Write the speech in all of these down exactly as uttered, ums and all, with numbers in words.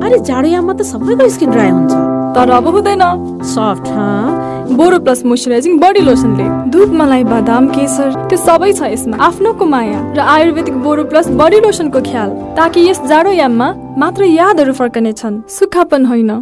अरे जाडो याममा त सबैको स्किन ड्राई हुन्छ तर अब हुँदैन सफ्ट ह बोरोप्लस मोइस्चराइजिङ बडी लोसनले दुध मलाई बादाम केसर त्यो सबै छ यसमा आफ्नोको माया र आयुर्वेदिक बोरोप्लस बडी लोसनको ख्याल ताकि यस जाडो याममा मात्र यादहरू फर्कने छन् सुक्खापन होइन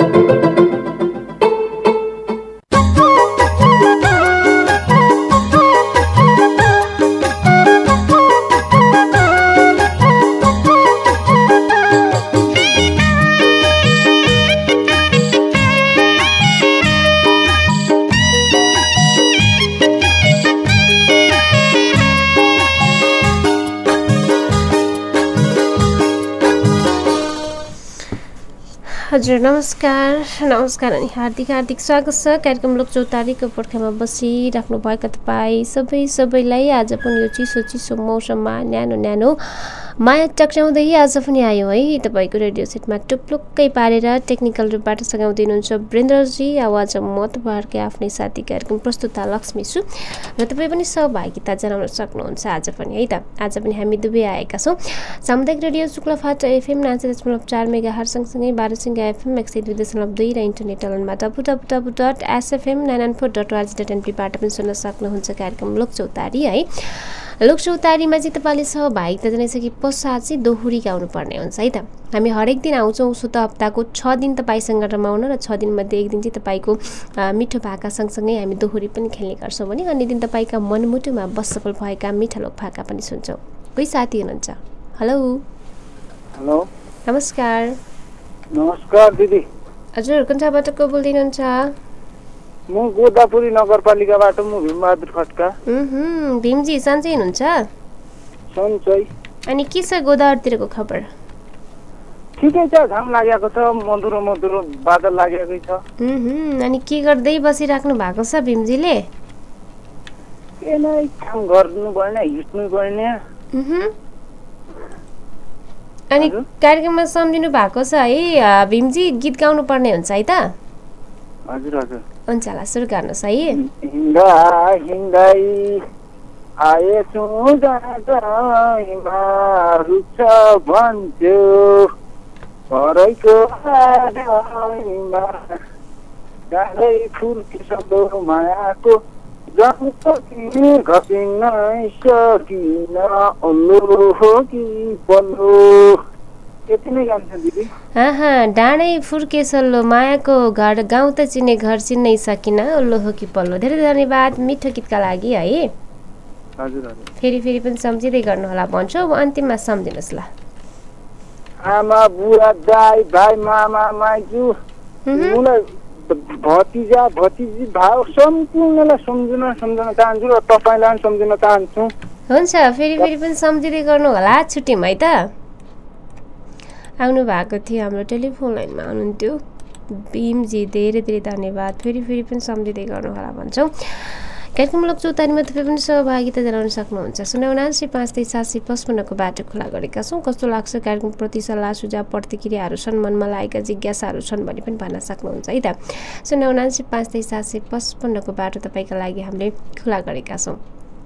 हजुर नमस्कार नमस्कार अनि हार्दिक हार्दिक स्वागत छ कार्यक्रम लोकचौतारीको पर्खामा बसिराख्नु भएका तपाईँ सबै सबैलाई आज पनि यो चिसो चिसो मौसममा न्यानो न्यानो माया टक्राउँदै आज पनि आयो है तपाईँको रेडियो सेटमा टुप्लुक्कै पारेर टेक्निकल रूपबाट सघाउँदै हुनुहुन्छ वीरेन्द्रजी आवाज म तपाईँहरूकै आफ्नै साथी कार्यक्रम प्रस्तुता लक्ष्मी छु र तपाईँ पनि सहभागिता जनाउन सक्नुहुन्छ आज पनि है त आज पनि हामी दुवै आएका छौँ सामुदायिक रेडियो शुक्लाफाटा एफएम नाइन्टी दशमलव चार मेगा हर सँगसँगै बाह्रसिङ्गा एफएम एक सय दुई दशमलव दुई र इन्टरनेट अनलाइनमा W W W dot SFM nine nine four dot ORG dot एनपीबाट पनि सुन्न सक्नुहुन्छ कार्यक्रम लोकचौतारी है लोकचौतारीमा चाहिँ तपाईँले सहभागिता जनाइसके पश्चात चाहिँ दोहोरी गाउनु पर्ने हुन्छ है त हामी हरेक दिन आउँछौँ उसो त हप्ताको छ दिन तपाईँसँग रमाउन र छ दिनमध्ये एक दिन चाहिँ तपाईँको मिठो भाका सँगसँगै हामी दोहोरी पनि खेल्ने गर्छौँ भने अन्य दिन तपाईँका मनमुटुमा बसफल भएका मिठा लोक भाका पनि सुन्छौँ कोही साथी हुनुहुन्छ हेलो हेलो नमस्कार नमस्कार दिदी हजुर कुन ठाउँबाट को बोल्दै हुनुहुन्छ म गोदापुरी नगरपालिकाबाट म भीमबहादुर खड्का हम्म भीमजी सन्चै हुनुहुन्छ सन्चै अनि के छ गोदावरीतिरको खबर ठिकै छ घाम लागेको छ मधुरो मधुरो बादल लागेकै छ हम्म अनि के गर्दै बसिराख्नु भएको छ भीमजीले के नै काम गर्नु पर्ने हिँड्नु पर्ने अनि कार्यक्रममा सम्झिनु भएको छ है भीमजी गीत गाउनु पर्ने हुन्छ है त हजुर हजुर हुन्छ ल सुरु गर्नुहोस् है हिँड्दा हिँड्दै आएछु जाँदैमा रुच्छ भन्थ्यो घरैको आडैमा गाडै फुर्किसक्दो मायाको जान्छ कि घसिन सकिन ओल्लो हो कि पल्लो यति नै गान्छ दिदी डाँडै फुर्के सल्लो मायाको घर गाउँ त चिने घर चिन्नै सकिन ओल्लो हो कि पल्लो धेरै धन्यवाद मिठो गीतका लागि है हजुर हजुर फेरि फेरि पनि सम्झिँदै गर्नु होला भन्छु अब अन्तिममा सम्झिनुहोस् ल आमा बुढा दाइ भाइ मामा माइजू मलाई भतिजा भतिजी भाव सम्पूर्णलाई सम्झिन सम्झन चाहन्छु र तपाईँलाई पनि सम्झिन चाहन्छु हुन्छ फेरि फेरि पनि सम्झिँदै गर्नु होला छुट्यौँ है त आउनु भएको थियो हाम्रो टेलिफोन लाइनमा हुनुहुन्थ्यो भीमजी धेरै धेरै धन्यवाद फेरि फेरि पनि सम्झिँदै गर्नु होला भन्छौँ कार्यक्रम लोकचौतारीमा तपाईँ पनि सहभागिता जनाउन सक्नुहुन्छ शून्य उनासी पाँच तेइस सात सय पचपन्नको बाटो खुला गरेका छौँ कस्तो लाग्छ कार्यक्रमप्रति सल्लाह सुझाव प्रतिक्रियाहरू छन् मनमा लागेका जिज्ञासाहरू छन् भने पनि भन्न सक्नुहुन्छ है त शून्य उनासी पाँच तेइस सात सय पचपन्नको बाटो तपाईँका लागि हामीले खुला गरेका छौँ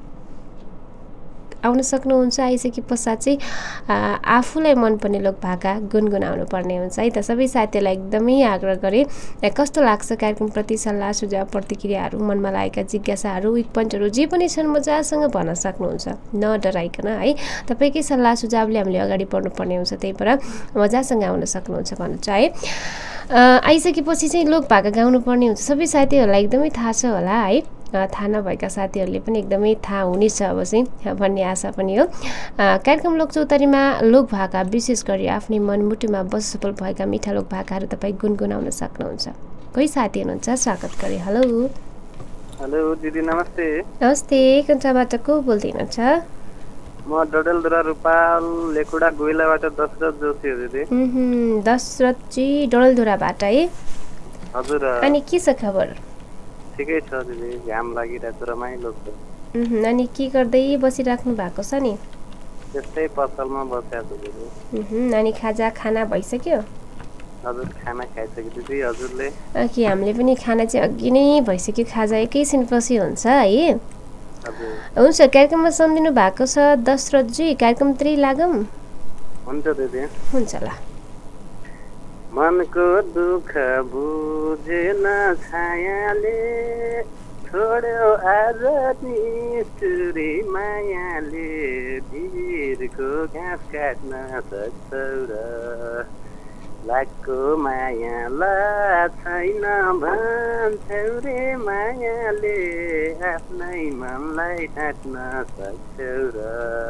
आउन सक्नुहुन्छ आइसके पश्चात चाहिँ आफूलाई मनपर्ने लोक भाका गुनगुनाउनु पर्ने हुन्छ है त सबै साथीहरूलाई एकदमै आग्रह गरेँ कस्तो लाग्छ कार्यक्रमप्रति सल्लाह सुझाव प्रतिक्रियाहरू मनमा लागेका जिज्ञासाहरू विक पोइन्टहरू जे पनि छन् मजासँग भन्न सक्नुहुन्छ नडराइकन है तपाईँकै सल्लाह सुझावले हामीले अगाडि बढ्नुपर्ने हुन्छ त्यही भएर मजासँग आउन सक्नुहुन्छ भन्न चाहे आइसकेपछि चाहिँ लोक भाका गाउनु पर्ने हुन्छ सबै साथीहरूलाई एकदमै थाहा छ होला है थाहा नभएका साथीहरूले पनि एकदमै थाहा हुनेछ अब चाहिँ भन्ने आशा पनि हो कार्यक्रम लोकचौतारीमा लोक भाका विशेष गरी आफ्नै मनमुटुमा बसफल भएका मिठा लोक भाकाहरू तपाईँ गुनगुनाउन सक्नुहुन्छ कोही साथी हुनुहुन्छ स्वागत गरे हेलो हेलो दिदी नमस्ते नमस्ते कन्चाबाट को बोल्दै हुनुहुन्छ म डडेलधुरा रूपाल लेकुडा गोइलाबाट दशरथ जोशी हो दिदी दशरथजी डडेलधुराबाट है हजुर अनि के छ खबर ठिकै छ दिदी घाम लागिरहेको रमाइलो छ अनि के गर्दै बसिराख्नु भएको छ नि त्यस्तै पसलमा बसेको दिदी अनि खाजा खाना भइसक्यो हजुर खाना खाइसक्यो दिदी हजुरले कि हामीले पनि खाना चाहिँ अघि नै भइसक्यो खाजा एकैछिनपछि हुन्छ है हुन्छ कार्यक्रममा सम्झिनु भएको छ दशरथजी कार्यक्रमतिर लागौँ हुन्छ दिदी हुन्छ ल मनको दुःख बुझेन छायाले छोड्यो आज निष्ठुरी मायाले भिरको घाँस काट्न सक्छौ र लाखको मायाला छैन भन्छौ रे मायाले आफ्नै मनलाई ढाँट्न सक्छौ र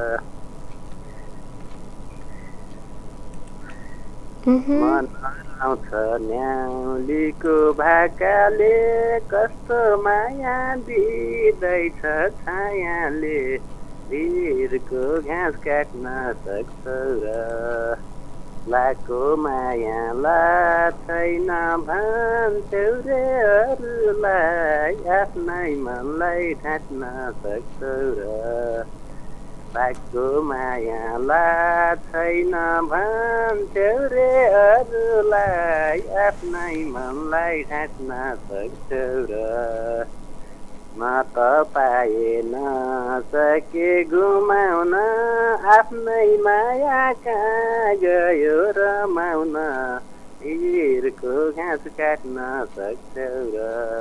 मन हराउँछ न्याउलीको भाकाले कस्तो माया दिँदैछ छायाले भिरको घाँस काट्न सक्छौ र लाखको मायाला छैन भन्छौ रे अरूलाई आफ्नै मनलाई ढाँट्न सक्छौ र लाखको मायाला छैन भन्छौ रे अरूलाई आफ्नै मनलाई ढाँट्न सक्छौ र म त पाए नसके घुमाउन आफ्नै माया कहाँ गयो रमाउन भिरको घाँस काट्न सक्छौ र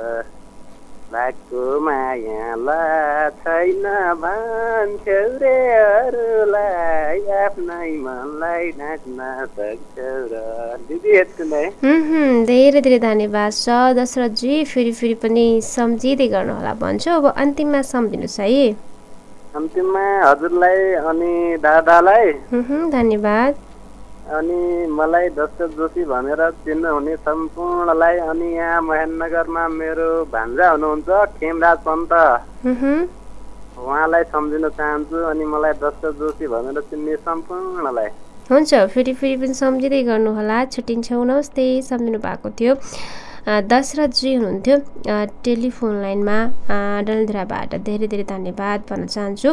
लाखको मायाला छैन भन्छौ रे अरूलाई आफ्नै मनलाई ढाँट्न सक्छौ र दिदी यति धेरै धेरै धन्यवाद छ दशरथजी। फेरि फेरि पनि सम्झिँदै गर्नुहोला भन्छु। अब अन्तिममा सम्झिनुहोस् है। अन्तिममा हजुरलाई अनि दादालाई धन्यवाद। अनि मलाई दशरथ जोशी भनेर चिन्नुहुने सम्पूर्णलाई अनि यहाँ महेन्द्रनगरमा मेरो भान्जा हुनुहुन्छ खेमराज पन्त उहाँलाई सम्झिन चाहन्छु अनि मलाई दशरथ जोशी भनेर चिन्ने सम्पूर्णलाई। हुन्छ फेरि फेरि पनि सम्झिँदै गर्नुहोला। छुट्टिन्छौँ। नमस्ते। सम्झिनु भएको थियो दशरथजी हुनुहुन्थ्यो टेलिफोन लाइनमा डलधराबाट। धेरै धेरै धन्यवाद भन्न चाहन्छु।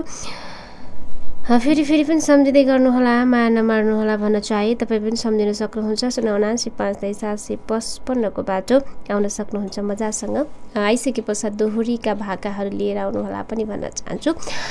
फेरि फेरि पनि सम्झिँदै गर्नुहोला। माया नमार्नुहोला भन्न चाहे तपाईँ पनि सम्झिन सक्नुहुन्छ। शून्य उनासी पाँच तेइस सात सय पचपन्नको बाटो आउन सक्नुहुन्छ। मजासँग आइसके पश्चात दोहोरीका भाकाहरू लिएर आउनुहोला पनि भन्न चाहन्छु।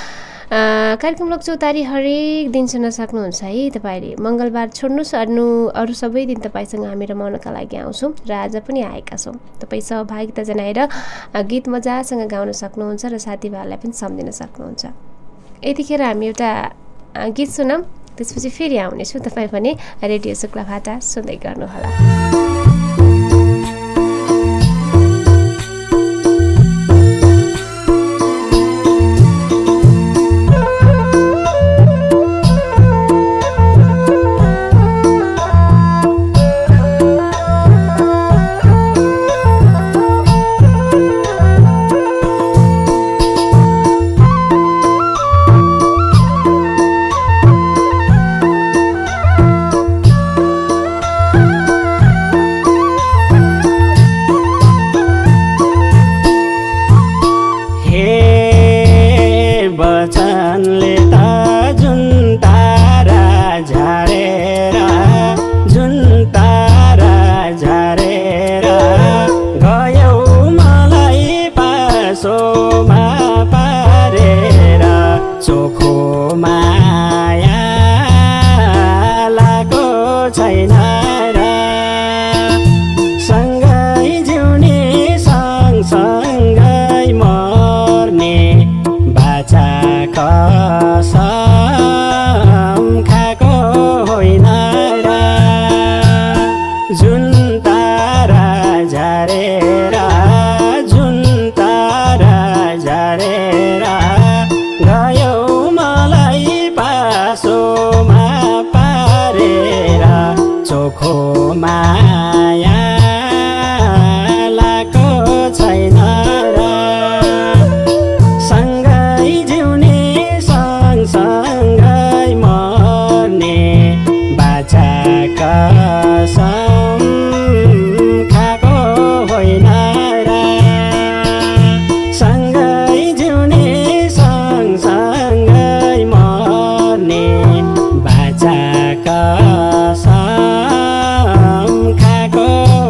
कार्यक्रम लोकचौतारी हरेक दिन सुन्न सक्नुहुन्छ है तपाईँले। मङ्गलबार छोड्नुहोस्, अरू अरू सबै दिन तपाईँसँग हामी रमाउनका लागि आउँछौँ र आज पनि आएका छौँ। तपाईँ सहभागिता जनाएर गीत मजासँग गाउन सक्नुहुन्छ र साथीभाइहरूलाई पनि सम्झिन सक्नुहुन्छ। यतिखेर हामी एउटा गीत सुनौँ, त्यसपछि फेरि आउनेछु। तपाईँ पनि रेडियो शुक्लाभाटा सुन्दै गर्नुहोला। कसम खाएको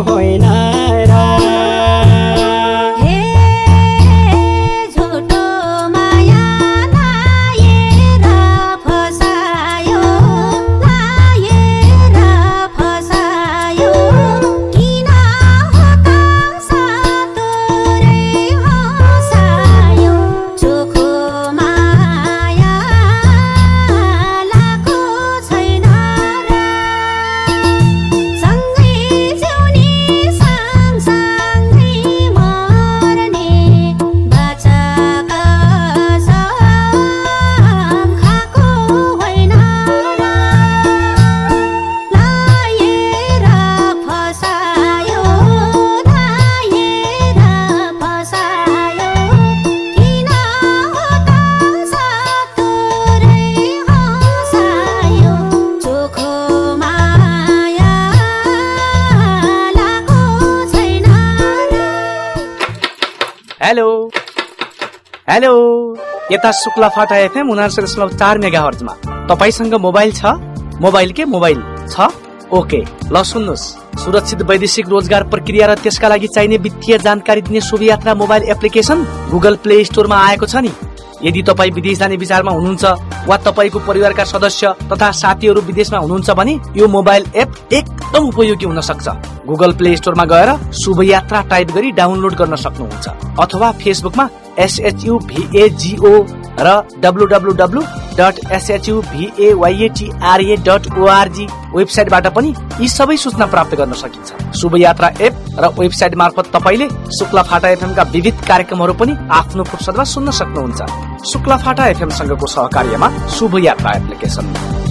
हेलो हेलो यता शुक्ला फाटा एफएम उनासी दशमलव चार मेगा हर्जमा तपाईसँग मोबाइल छ? मोबाइल के मोबाइल छ? ओके ल सुन्नुहोस्, सुरक्षित वैदेशिक रोजगार प्रक्रिया र त्यसका लागि चाहिने वित्तीय जानकारी दिने शुभ यात्रा मोबाइल एप्लिकेसन गुगल प्ले स्टोरमा आएको छ नि। यदि तपाईँ विदेश जाने विचारमा हुनुहुन्छ वा तपाईँको परिवारका सदस्य तथा साथीहरू विदेशमा हुनुहुन्छ भने यो मोबाइल एप एकदम उपयोगी हुन सक्छ। गुगल प्ले स्टोरमा गएर शुभ यात्रा टाइप गरी डाउनलोड गर्न सक्नुहुन्छ अथवा फेसबुकमा एसएचयुभिएजीओ र W W W dot SHUVAYATRA dot ORG वेबसाइटबाट पनि यी सबै सूचना प्राप्त गर्न सकिन्छ। शुभ यात्रा एप र वेबसाइट मार्फत तपाईँले शुक्ला फाटा एफएम का विविध कार्यक्रमहरू पनि आफ्नो फुर्सदमा सुन्न सक्नुहुन्छ। शुक्ला फाटा एफएम सँगको सहकार्यमा शुभ यात्रा एप्लिकेसन।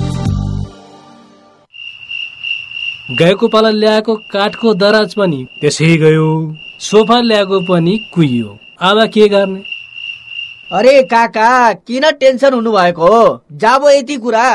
गएको पाला ल्याएको काठको दराज पनि त्यसै गयो, सोफा ल्याएको पनि कुहियो, अब के गर्ने? अरे काका किन टेन्सन हुनु भएको हो? जाबो यति कुरा।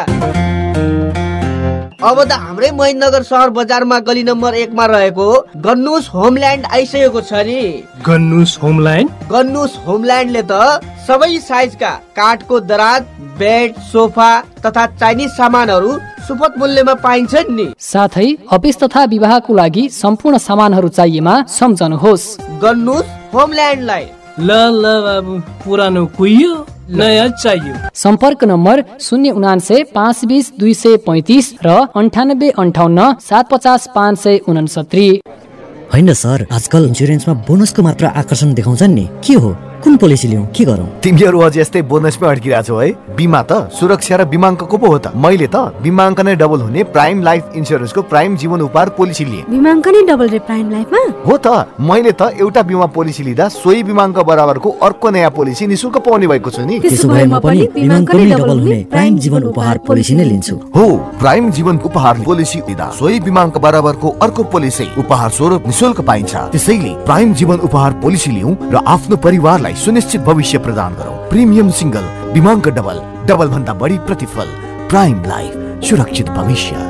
अब त हाम्रै महेन्द्रनगर सहर बजारमा गली नम्बर एकमा रहेको गन्नुस होमल्यान्ड आइसकेको छ नि। गन्नुस होमल्यान्ड? गन्नुस होमल्यान्डले त सबै साइजका काठको दराज, बेड, सोफा तथा चाइनिज सामानहरू सुपथ मूल्यमा पाइन्छन् नि। साथै अफिस तथा विवाहको लागि सम्पूर्ण सामानहरू चाहिएमा सम्झनुहोस् गन्नुस होमल्यान्डलाई। ल ल बाबु, पुरानो कुहियो नयाँ चाहियो। सम्पर्क नम्बर शून्य उनान्से पाँच बिस दुई सय पैँतिस र अन्ठानब्बे अन्ठाउन्न सात पचास पाँच सय उनसत्तरी। होइन सर, आजकल इन्सुरेन्समा बोनसको मात्र आकर्षण देखाउँछन् नि, के हो? कुन पोलिसी लिउँ, के गरौँ? तिमीहरू अझै यस्तै बोनसमै अड्किरहेको छौ है। बिमा त सुरक्षा र बिमाङ्कको पो हो त। मैले त बिमाङ्क नै डबल हुने प्राइम लाइफ इन्सुरेन्सको प्राइम जीवन उपहार पोलिसी लिएँ। बिमाङ्क नै डबल रे प्राइम लाइफमा? हो त, मैले त एउटा बिमा पोलिसी लिँदा सोही बिमाङ्क बराबरको अर्को नयाँ पोलिसी निशुल्क पाउने भएको छु नि। त्यसो भए म पनि बिमाङ्क नै डबल हुने प्राइम जीवन उपहार पोलिसी नै लिन्छु। हो, प्राइम जीवन उपहार पोलिसी लिँदा सोही बिमाङ्क बराबरको अर्को पोलिसी उपहार स्वरूप निशुल्क पाइन्छ। त्यसैले प्राइम जीवन उपहार पोलिसी लिउँ र आफ्नो परिवारलाई सुनिश्चित भविष्य प्रदान गरौँ। प्रिमियम सिंगल, बिमाङ्क डबल, डबल भन्दा बढी प्रतिफल। प्राइम लाइफ, सुरक्षित भविष्य।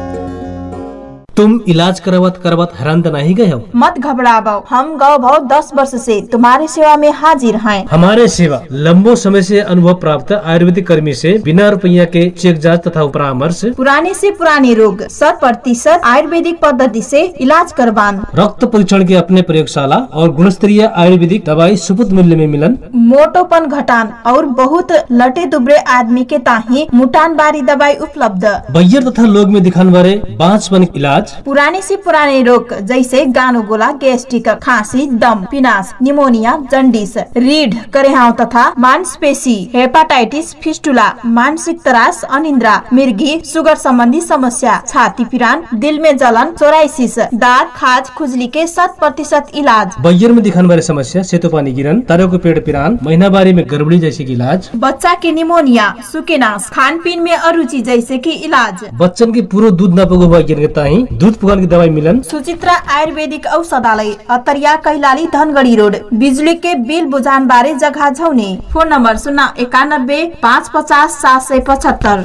तुम इलाज करवत करवत हैरान तो नहीं गए हो? मत घबराओ, हम गौ भाव दस वर्ष से तुम्हारी सेवा में हाजिर हैं। हमारे सेवा लंबो समय से अनुभव प्राप्त आयुर्वेदिक कर्मी से बिना रुपया के चेक जांच तथा परामर्श, पुराने से पुराने रोग शत प्रतिशत आयुर्वेदिक पद्धति से इलाज करवान, रक्त परीक्षण के अपने प्रयोगशाला और गुणस्तरीय आयुर्वेदिक दवाई सुपथ मूल्य में मिलन, मोटोपन घटान और बहुत लटे दुबरे आदमी के ताही मुटान बारी दवाई उपलब्ध। बैयर तथा लोग में दिखाने वाले बांझपन इलाज, पुराने से पुराने रोग जैसे गानो गोला, गैस्ट्रिक, खांसी, दम, पिनास, निमोनिया, जंडिस, रीढ़, करेहाव तथा मांसपेशी, हेपाटाइटिस, फिस्टुला, मानसिक त्रास, अनिद्रा, मिर्गी, सुगर संबंधी समस्या, छाती पिरान, दिल में जलन, सोराइसिस, दांत, खाज, खुजली के शत प्रतिशत इलाज। बैयर में दिखाने वाली समस्या सेतो पानी गिरन, तारों को पेट पिरान, महीनावारी में गड़बड़ी जैसे की इलाज, बच्चा के निमोनिया, सुकेनास, खान पीन में अरुचि जैसे की इलाज, बच्चन की पूरा दूध न पगो बैयर के ताही दूध पुगान की दवाई मिलन। सुचित्रा आयुर्वेदिक औषधालय, अतरिया, कैलाली, धनगढ़ी रोड। बिजुली के बिल बुझान बारे जगह झौने। फोन नंबर शून्य एकानब्बे पाँच पचास सात सय पचहत्तर।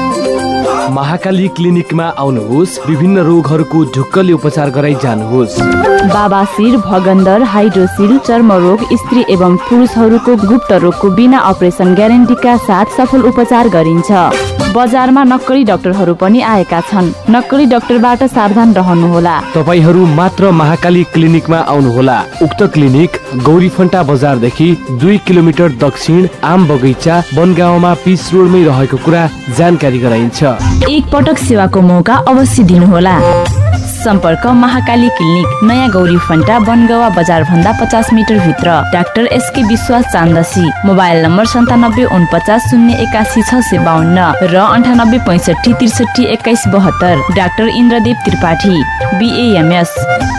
महाकाली क्लिनिकमा आउनुहोस्, विभिन्न रोगहरूको ढुक्कले उपचार गराइ जानुहोस्। बाबासिर, भगन्दर, हाइड्रोसिल, चर्मरोग, स्त्री एवं पुरुषहरूको गुप्त रोगको बिना अपरेसन ग्यारेन्टीका साथ सफल उपचार गरिन्छ। बजारमा नक्कली डाक्टरहरू पनि आएका छन्, नक्कली डाक्टरबाट सावधान रहनुहोला। तपाईहरू मात्र महाकाली क्लिनिकमा आउनुहोला। उक्त क्लिनिक गौरीफन्टा बजारदेखि दुई किलोमिटर दक्षिण आम बगैँचा बनगाउँमा पिच रोडमै रहेको कुरा जानकारी गराइन्छ। एक पटक सेवाको मौका अवश्य दिनुहोला। सम्पर्क महाकाली क्लिनिक, नयाँ गौरी फन्टा, बनगावा बजार भन्दा पचास मिटर भित्र। डाक्टर एसके विश्वास चान्दसी। मोबाइल नम्बर सन्तानब्बे उनपचास शून्य एकासी छ सय बाहन्न र अन्ठानब्बे पैँसठी त्रिसठी एक्काइस बहत्तर। Doctor Indradev Tripathi, BAMS.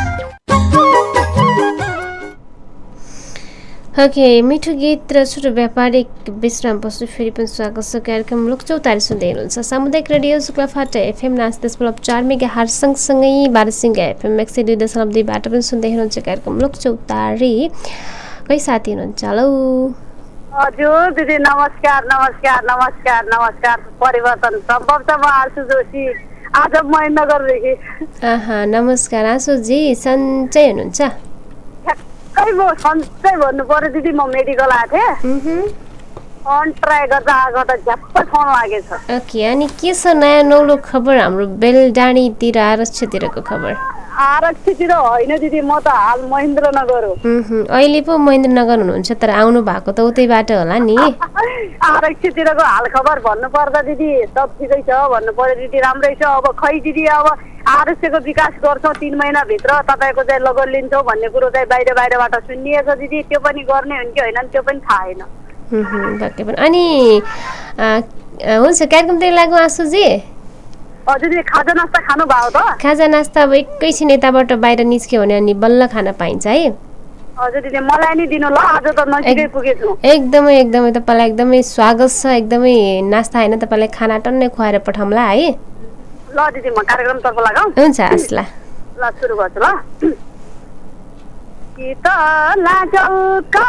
Okay, मिठो गीत र छोटो व्यापारिक विश्राम पछि फेरि पनि स्वागत छ। कार्यक्रम लोकचौतारी सुन्दै हुनुहुन्छ। सामुदायिक रेडियो शुक्ला फाटा एफएम नाच दशमलव चार मेगा हर्ज सँगसँगै बारसिंह एफएम एक सय दुई दशमलव दुईबाट पनि सुन्दै हुनुहुन्छ कार्यक्रम लोकचौतारी। कोही साथी हुनुहुन्छ? हेलो हजुर दिदी, नमस्कार नमस्कार नमस्कार नमस्कार। परिवर्तन सम्भव छ। म आशु जोशी, आज महेन्द्रनगरदेखि। आहा, नमस्कार आशुजी, सन्चै हुनुहुन्छ? खै म सन्चै भन्नु पर्यो दिदी म मेडिकल आएको थिएँ अन ट्राई गर्दा गर्दा झ्याप्प फोन लागेछ ओके अनि के छ नयाँ नौलो खबर हाम्रो बेलडाँडीतिर आरक्षतिर खबर आरक्षतिर होइन दिदी म त हाल महेन्द्रनगर हो अहिले पो महेन्द्रनगर हुनुहुन्छ तर आउनु भएको त उतैबाट होला नि आरक्षतिरको हाल खबर भन्नु पर्दा दिदी सब ठिकै छ भन्नु पर्यो दिदी राम्रै छ अब खै दिदी अब आरक्षको विकास गर्छौँ तीन महिनाभित्र तपाईँको चाहिँ लगन लिन्छौँ भन्ने कुरो चाहिँ बाहिर बाहिरबाट सुनिएछ दिदी त्यो पनि गर्ने हो कि होइन त्यो पनि थाहा छैन अनि हुन्छ कार्यक्रमतिर लागु आँसुजी हजुर खाजा नास्ता खानु भयो त खाजा नास्ता अब एकैछिन यताबाट बाहिर निस्क्यो भने अनि बल्ल खान पाइन्छ है हजुर दिदी मलाई नि दिनु ल आज त नजिकै पुगेछु एकदमै एकदमै तपाईँलाई एकदमै स्वागत छ एकदमै नास्ता होइन तपाईँलाई खाना टन्नै खुवाएर पठाउँला है ल दिदी म कार्यक्रमतर्फ लगाऊ हुन्छ हस् ल ल सुरु गर्छु ल कि त लाजौका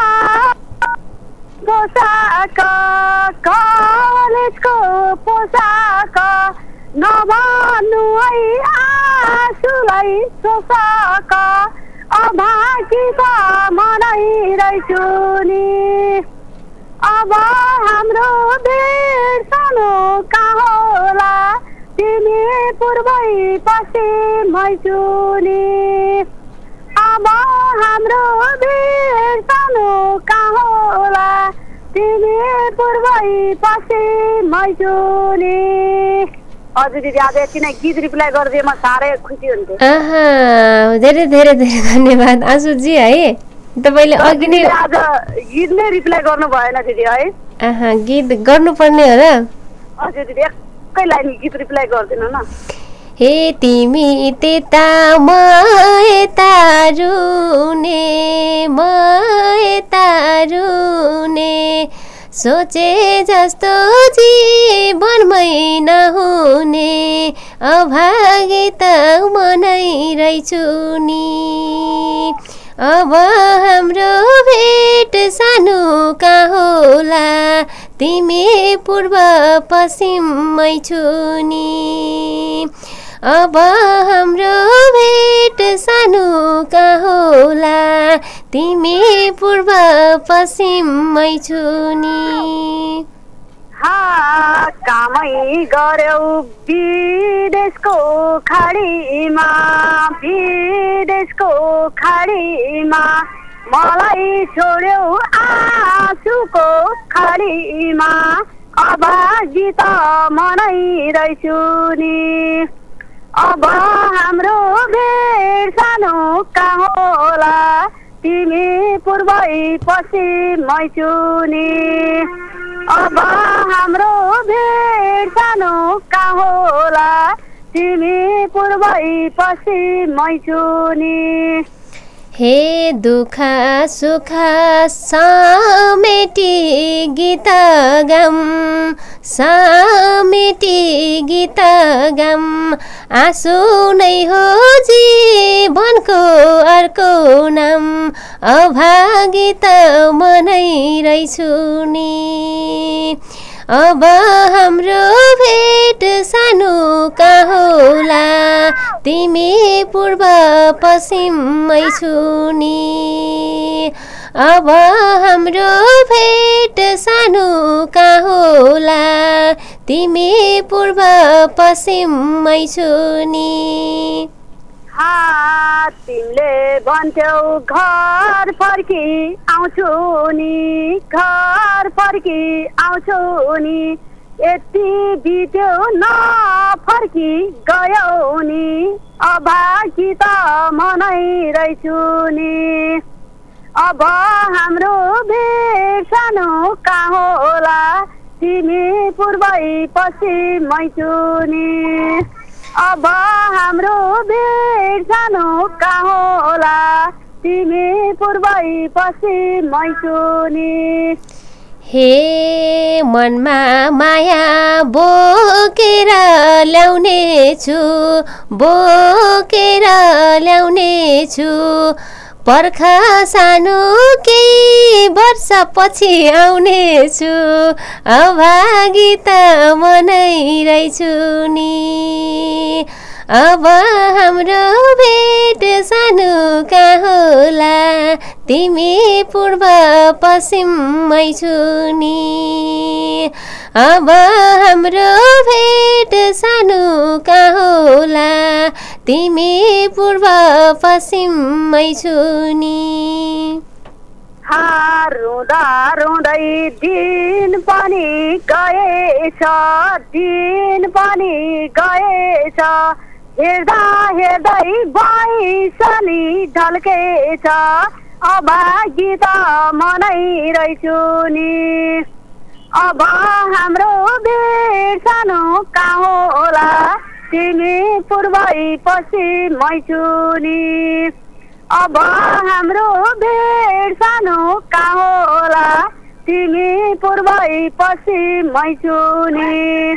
पोसाक कलेजको पोसाक नभन्नु है आँसुलाई सोसाक अभागी त मनाइरहेछु नि अब हाम्रो बिर्सनु कहाँ होला तिमी पूर्वै पश्चिमै छु नि अब हाम्रो बिर्सनु कहाँ होला तिमी पूर्वै पश्चिमै छु नि हजुर दिदी आज यति नै गीत रिप्लाई गरिदिएमा साह्रै खुसी हुन्थ्यो धेरै धेरै धेरै धन्यवाद आँसुजी है तपाईँले अघि नै आज गीत नै रिप्लाई गर्नु भएन दिदी है गीत गर्नुपर्ने हो र हजुर दिदी एकै लाइन गीत रिप्लाई गरिदिनु न हे तिमी त्यता म यता रुने म यता रुने सोचे जस्तो जीवनमै नहुने अभागी त मनाइरहेछु नि अब हाम्रो भेट सानो कहाँ होला तिमी पूर्व पश्चिममै छु नि अब हाम्रो भेट सानो कहाँ होला तिमी पूर्व पश्चिममै छु नि हा कामै गर्यौ विदेशको खाडीमा विदेशको खाडीमा मलाई छोड्यौ आँसुको खाडीमा अभागी त मनाइरहेछु नि अब हाम्रो भेट सानो कहाँ होला तिमी पूर्वै पश्चिममै छु नि अब हाम्रो भेट सानो कहाँ होला तिमी पूर्वै पश्चिममै छु नि हे दुःख सुख समेटी गीत गम समेटी गीत गम आँसु नै हो जीवनको अर्को नाम अभागी त मनाइरहेछु नि अब हाम्रो भेट सानो कहाँ होला तिमी पूर्व पश्चिममै छु नि अब हाम्रो भेट सानो कहाँ होला तिमी पूर्व पश्चिममै छु नि हा तिमीले भन्थ्यौ घर फर्की आउँछु नि घर फर्की आउँछु नि यति बित्यो नफर्की गयौ नि अभागी त मनाइरहेछु नि अब हाम्रो भेट सानो कहाँ होला तिमी पूर्वै पश्चिममै छु नि अब हाम्रो भेट सानो कहाँ होला तिमी पूर्वै पश्चिममै छु नि हे मनमा माया बोकेर ल्याउने छु बोकेर ल्याउने छु पर्ख सानो केही वर्ष पछि आउने छु अभागी त मनाइरहेछु नि अब हाम्रो भेट सानो कहाँ होला तिमी पूर्व पश्चिममै छु नि अब हाम्रो भेट सानो कहाँ होला तिमी पूर्व पश्चिममै छु नि रुँदा रुँदै दिन पनि गएछ दिन पनि गएछ हेर्दा हेर्दै बैसनी ढल्केछ अब गीत मनाइरहेछु नि अब हाम्रो भेट सानो कहाँ होला तिमी पूर्वै पश्चिममै छु नि अब हाम्रो भेट सानो कहाँ होला तिमी पूर्वै पश्चिममै छु नि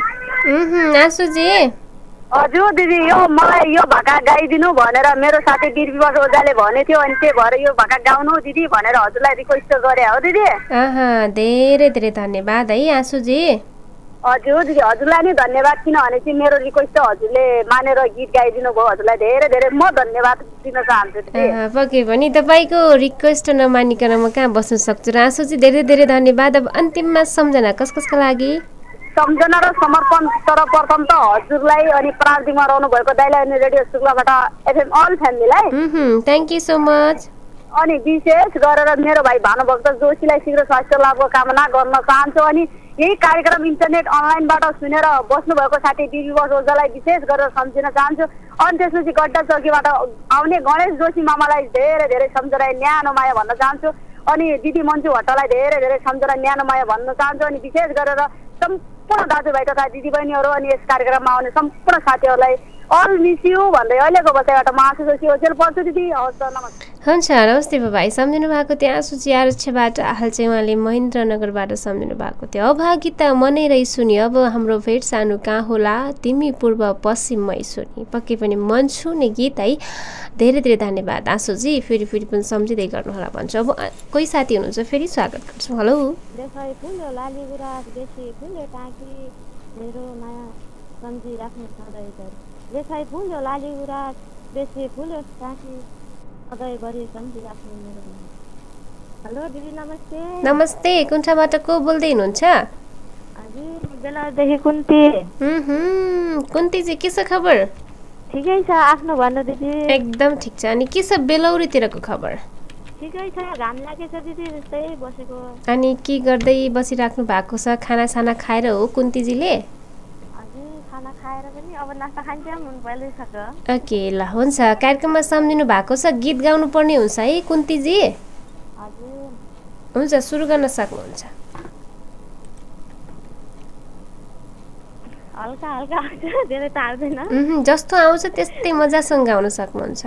आँसुजी हजुर दिदी यो मलाई यो भाका गाइदिनु भनेर मेरो साथी बिरविवास ओझाले भनेको थियो अनि त्यही भएर यो भाका गाउनु दिदी भनेर हजुरलाई रिक्वेस्ट गरे हो दिदी धेरै धेरै धन्यवाद है आँसुजी हजुर दिदी हजुरलाई नै धन्यवाद किनभने चाहिँ मेरो रिक्वेस्ट हजुरले मानेर गीत गाइदिनु भयो हजुरलाई धेरै धेरै म धन्यवाद दिन चाहन्छु दिदी पक्कै पनि तपाईँको रिक्वेस्ट नमानिकन म कहाँ बस्न सक्छु र आँसुजी धेरै धेरै धन्यवाद अब अन्तिममा सम्झना कस कसको लागि सम्झना र समर्पण सर्वप्रथम त हजुरलाई अनि प्रान्तिकमा रहनु भएको दाइलाई अनि रेडियो शुक्लाबाट एफएम अल फ्यामिलीलाई थ्याङ्क यू सो मच अनि विशेष गरेर मेरो भाइ भानुभक्त जोशीलाई शीघ्र स्वास्थ्य लाभको कामना गर्न चाहन्छु अनि यही कार्यक्रम इन्टरनेट अनलाइनबाट सुनेर बस्नु भएको साथी बिरविवास ओझालाई विशेष गरेर सम्झिन चाहन्छु अनि त्यसपछि गड्डा चौकीबाट आउने गणेश जोशी मामालाई धेरै धेरै सम्झना न्यानो माया भन्न चाहन्छु अनि दिदी मन्जु भट्टलाई धेरै धेरै सम्झना न्यानो माया भन्न चाहन्छु अनि विशेष गरेर सम्पूर्ण दाजुभाइ तथा दिदीबहिनीहरू अनि यस कार्यक्रममा आउने सम्पूर्ण साथीहरूलाई अल मिस यु भन्दै अहिलेको बसाइबाट म आँसु जोशी ओझेल पर्छु दिदी हवस् नमस्ते हुन्छ नमस्ते भाइ सम्झिनु भएको थियो आँसुजी आरक्षबाट हाल चाहिँ उहाँले महेन्द्रनगरबाट सम्झिनु भएको थियो अभागिता मनाइरही सुनि अब हाम्रो भेट सानो कहाँ होला तिमी पूर्व पश्चिममै सुनि पक्कै पनि मन छुने गीत है धेरै धेरै धन्यवाद आँसुजी फेरि फेरि पनि सम्झिँदै गर्नुहोला भन्छु अब कोही साथी हुनुहुन्छ फेरि स्वागत गर्छु हेलो देखाइ फुल्यो लाली गुराँस बेसी फुल्यो साथी सधैँ गरी सम्झिराख्नु मेरो हेलो दिदी नमस्ते नमस्ते कुन ठाउँबाट को बोल्दै हुनुहुन्छ हजुर बेलादेखि कुन्ती कुन्तीजी के छ खबर ठिकै छ आफ्नो भन्नु दिदी एकदम ठिक छ अनि के छ बेलौरीतिरको खबर ठिकै छ घाम लागेछ दिदी जस्तै बसेको अनि के गर्दै बसिराख्नु भएको छ खाना साना खाएर हो कुन्तीजीले ओके ल हुन्छ कार्यक्रममा सम्झिनु भएको छ गीत गाउनु पर्ने हुन्छ है कुन्तीजी हुन्छ सुरु गर्न सक्नुहुन्छ हल्का हल्का धेरै त आउँदैन जस्तो आउँछ त्यस्तै मजासँग गाउन सक्नुहुन्छ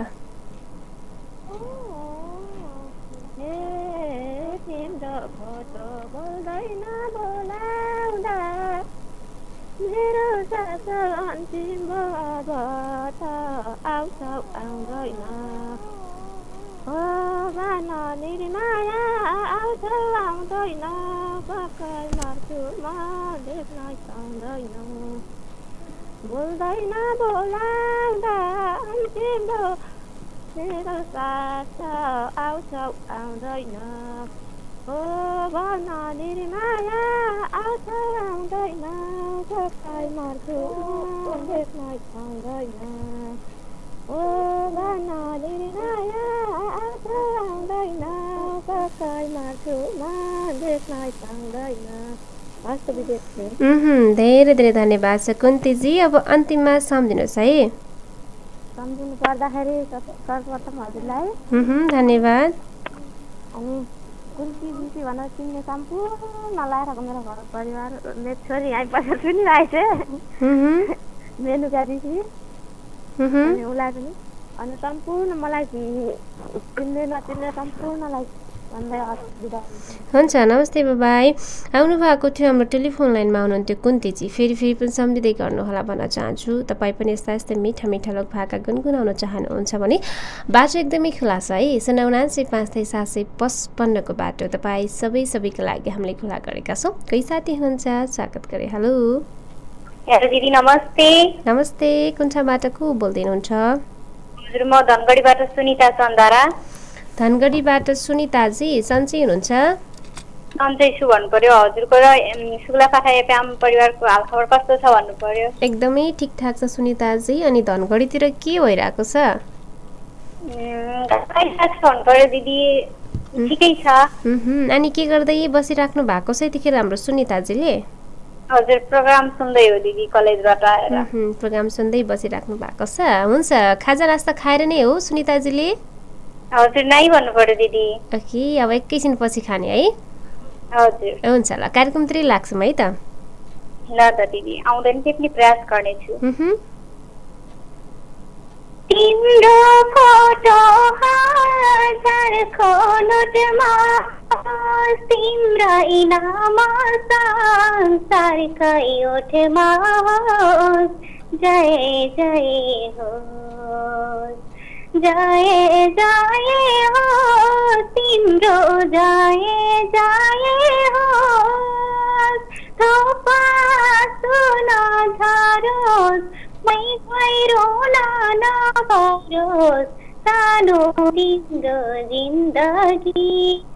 मेरो सास अन्तिम भबाट आउँछ आउँदैन हो भन निर्माया आउँछ आउँदैन पक्कै मर्छु म देख्न पाउँदैन बोल्दैन बोलाउँदा अन्तिम मेरो सास आउँछ आउँदैन हो भन निर्माया आउँछ आउँदैन पक्कै मर्छु म देख्न पाउँदैन हो भन निर्माया आउँछ आउँदैन पक्कै मर्छु म देख्न पाउँदैन धेरै धेरै धन्यवाद छ कुन्तीजी अब अन्तिममा सम्झिनुहोस् है सम्झिनु पर्दाखेरि सर्वप्रथम हजुरलाई धन्यवाद अनि कुन्ती दिदी भनेर चिन्ने सम्पूर्ण लाएर मेरो घर परिवार मेरो छोरी यहाँ बसेर सुनिरहेछ मेनुका दिदी अनि उसलाई पनि अनि सम्पूर्ण मलाई चिन्ने नचिन्ने सम्पूर्णलाई हुन्छ नमस्ते बाबाई आउनु भएको थियो हाम्रो टेलिफोन लाइनमा हुनुहुन्थ्यो कुन्तीजी फेरि फेरि पनि सम्झिँदै गर्नुहोला भन्न चाहन्छु तपाईँ पनि यस्ता यस्तै मिठा मिठा लोक भाका गुनगुनाउन चाहनुहुन्छ भने बाटो एकदमै खुला छ है सन् उनान्सय पाँच सय सात सय पचपन्नको बाटो तपाईँ सबै सबैको लागि हामीले खुला गरेका छौँ कोही साथी हुनुहुन्छ स्वागत गरे हेलो हेलो दिदी नमस्ते नमस्ते कुन ठाउँबाट को बोल्दै हुनुहुन्छ हजुर म धनगढीबाट सुनिता चन्दरा धनगढीबाट सुनिताजी सन्चै हुनुहुन्छ? सन्चै छु भन्नु पर्यो हजुरको र शुक्ला फाटा एफएम परिवारको हालखबर कस्तो छ भन्नु पर्यो। एकदमै ठिकठाक छ सुनिताजी। अनि धनगढीतिर के भइरहेको छ? भन्नु पर्यो दिदी ठिकै छ। अनि के गर्दै बसिराख्नु भएको छ यतिखेर हाम्रो सुनिताजीले? हजुर प्रोग्राम सुन्दै हो दिदी कलेजबाट आएर। प्रोग्राम सुन्दै बसिराख्नु भएको छ। हुन्छ खाजा नास्ता खाएर नै हो सुनिताजीले? हजुर नै भन्नु पर्यो दिदी। ओके अब एकैछिन पछि खाने है? हजुर हुन्छ ल कार्यक्रमतिर लाग्छौँ है त। ल त दिदी आउँदैन टिप्ने प्रयास गर्नेछु। तिम्रो फोटो हजारको नोटमा तिम्रै नाम संसारकै ओठमा जय जय होस् जय जय हो तिम्रो जय जय होस् थोपा सुन झरोस् मै गहिरो नपरोस् सानो तिम्रो जिन्दगी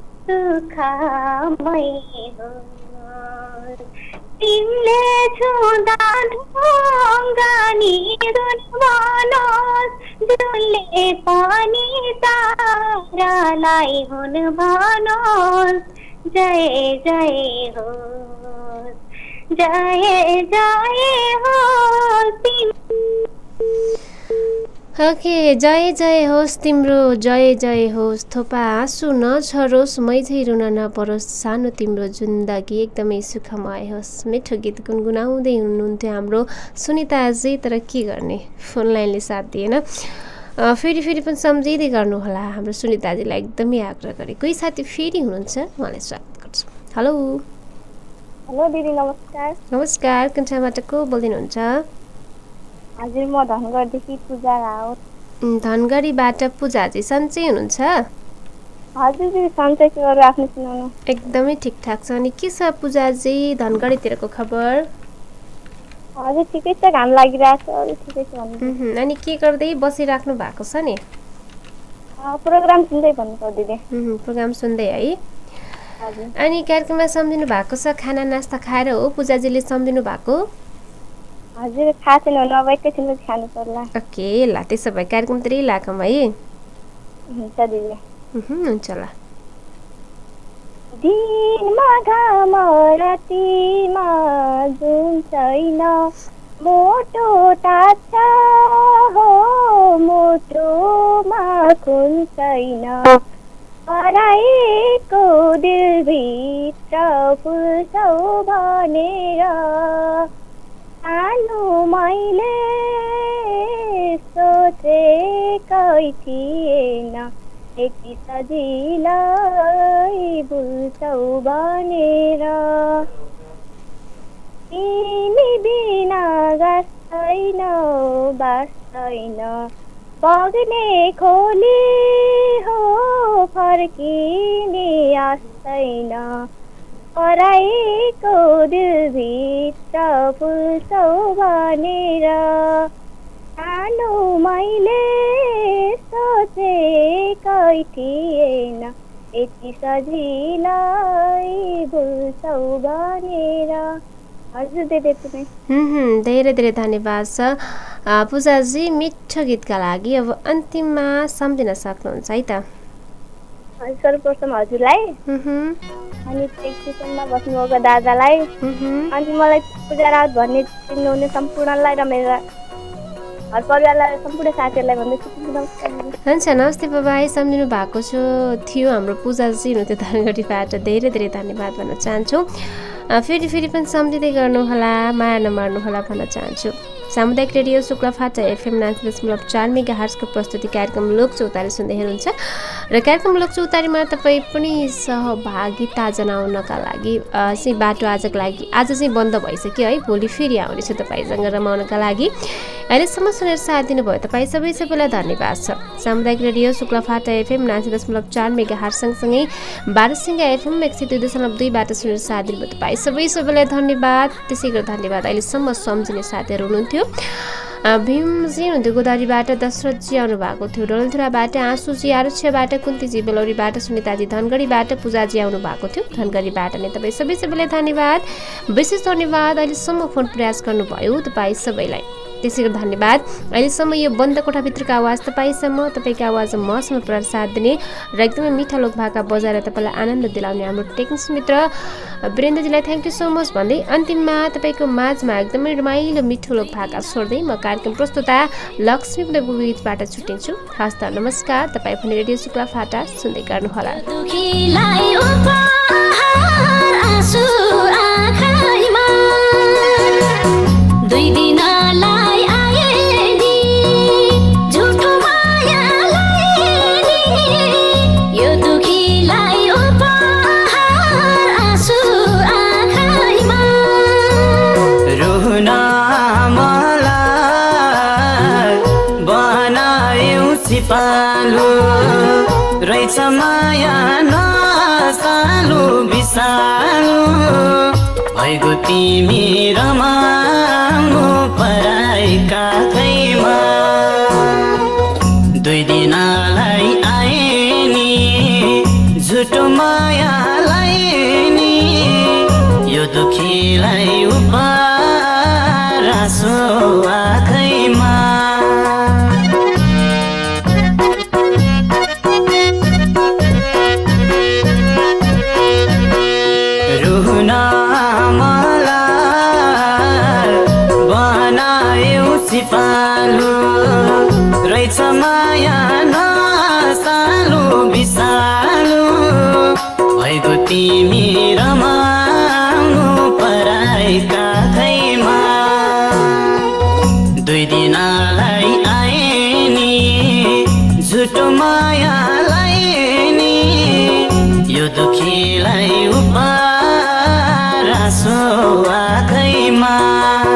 सुखमय होस् तिमीले छुँदा ढुङ्गानी धुन बनोस् जसले पनि तारालाई हुन बनोस् जय जय होस् जय जय होस् ओके जय जय होस् तिम्रो जय जय होस् थोपा आँसु नझरोस् मै झै रुन नपरोस् सानो तिम्रो जिन्दगी एकदमै सुखमय होस्। मिठो गीत गुनगुनाउँदै हुनुहुन्थ्यो हाम्रो सुनिताजी। तर के गर्ने फोन लाइनले साथ दिएन। फेरि फेरि पनि सम्झिँदै गर्नुहोला हाम्रो सुनिताजीलाई एकदमै आग्रह गरे। कोही साथी फेरि हुनुहुन्छ उहाँलाई स्वागत गर्छु। हेलो हेलो दिदी नमस्कार। नमस्कार कुन ठाउँबाट को बोल्दिनुहुन्छ? हजुर म धनगढीदेखि पूजा राउत। धनगढीबाट पूजाजी सन्चै हुनुहुन्छ? हजुर दिदी सन्चै छु। अरू आफ्नो सुनाउनु। एकदमै ठिकठाक छ। अनि के छ पूजाजी धनगढीतिरको खबर? हजुर ठिकै छ घाम लागिरहेको छ अरू ठिकै छ भन्नु। अनि के गर्दै बसिराख्नु भएको छ नि? प्रोग्राम सुन्दै भन्नु पर्यो दिदी। प्रोग्राम सुन्दै है। हजुर अनि कार्यक्रममा सम्झिनु भएको छ खाना नास्ता खाएर हो पूजाजीले सम्झिनु भएको? हजुर थाहा छैन अब एकैछिनपछि खानु पर्ला। ओके ल त्यसो भए कार्यक्रमतिरै लागौँ है। हुन्छ दिदी। हुन्छ ल। दिनमा घाम रातिमा जुन छैन मोटो ताछ हो मोटोमा खुन छैन हराएको दिलभित्र फुल्छौ भनेर सानो मैले सोचेकै थिएन यति सजिलै भुल्छौ भनेर तिमी बिना गाँस छैन बास छैन बग्ने खोली हो फर्किने आस छैन हराएको दिलभित्र फुल्छौ भनेर सानो मैले सोचेकै थिएन यति सजिलै भुल्छौ भनेर। हजुर दिदी धेरै धेरै धन्यवाद छ पूजाजी मिठो गीतका लागि। अब अन्तिममा सम्झिन सक्नुहुन्छ है त? सर्वप्रथम हजुरलाई अनि टेक्निसियनमा बस्नुभएको दादालाई अनि मलाई पूजा राउत भन्ने चिन्नुहुने सम्पूर्णलाई र मेरो घर परिवारलाई सम्पूर्ण साथीहरूलाई भन्दैछु नमस्कार। हुन्छ नमस्ते बाबाई सम्झिनु भएको छ थियो हाम्रो पूजाजी हुनुहुन्थ्यो धनगढीबाट। धेरै धेरै धन्यवाद भन्न चाहन्छु। फेरि फेरि पनि सम्झिँदै गर्नुहोला माया नमार्नुहोला भन्न चाहन्छु। सामुदायिक रेडियो शुक्लाफाटा एफएम नाइन्टी दशमलव चार मेगा हर्जको प्रस्तुति कार्यक्रम लोक चौतारी सुन्दै हुनुहुन्छ र कार्यक्रम लोक चौतारीमा तपाईँ पनि सहभागिता जनाउनका लागि चाहिँ बाटो आजको लागि आज चाहिँ बन्द भइसक्यो है। भोलि फेरि आउनेछु तपाईँसँग रमाउनका लागि। अहिलेसम्म सुनेर साथ दिनुभयो तपाईँ सबै सबैलाई धन्यवाद छ। सामुदायिक रेडियो शुक्लाफाटा एफएम नाइन्टी दशमलव चार मेगा हर्ज सँगसँगै बारसिंगा एफएम एक सय दुई दशमलव दुईबाट सुनेर साथ दिनुभयो तपाईँ सबै सबैलाई धन्यवाद। त्यसै गरी धन्यवाद अहिलेसम्म सम्झिने साथीहरू हुनुहुन्थ्यो। भीमजी हुनुहुन्थ्यो गोदावरीबाट, दशरथजी आउनु भएको थियो डलधुराबाट, आँसुजी आरक्षबाट, कुन्तीजी बेलौरीबाट, सुनिताजी धनगढीबाट, पूजाजी आउनु भएको थियो धनगढीबाट नै। तपाईँ सबै सबैलाई धन्यवाद, विशेष धन्यवाद अहिलेसम्म फोन प्रयास गर्नुभयो तपाईँ सबैलाई, त्यसै गरी धन्यवाद। अहिलेसम्म यो बन्द कोठाभित्रको आवाज तपाईँसम्म, तपाईँको आवाज मसम्म प्रसाद दिने र एकदमै मिठा लोक भाका बजाएर तपाईँलाई आनन्द दिलाउने हाम्रो टेक्निक्स मित्र वीरेन्द्रजीलाई थ्याङ्क यू सो मच भन्दै अन्तिममा तपाईँको माझमा एकदमै रमाइलो मिठो लोक भाका छोड्दै म कार्यक्रम प्रस्तुता लक्ष्मी बुबुगीतबाट छुट्टिन्छु। हस्त नमस्कार। तपाईँ पनि रेडियो शुक्ला फाटा सुन्दै गर्नुहोला। दुई दिनलाई आए नि झुटो मायालाई नि यो दुखीलाई उपहार आँसु आँखाइमा रुन मलाई बनायौ सिपालु रहेछ माया नसालु बिसालु भइगो तिमी रमाउनु पराइका खैमा दुई दिनलाई आए नि झुटो मायालाई नि यो दुखीलाई उपहार आँसु आँखैमा रुन सिपालु रहेछ माया नसालु बिसालु भइगो तिमी रमाउनु पराइका खैमा दुई दिनलाई आए नि झुटो मायालाई नि यो दुखीलाई उपहार आँसु आँखैमा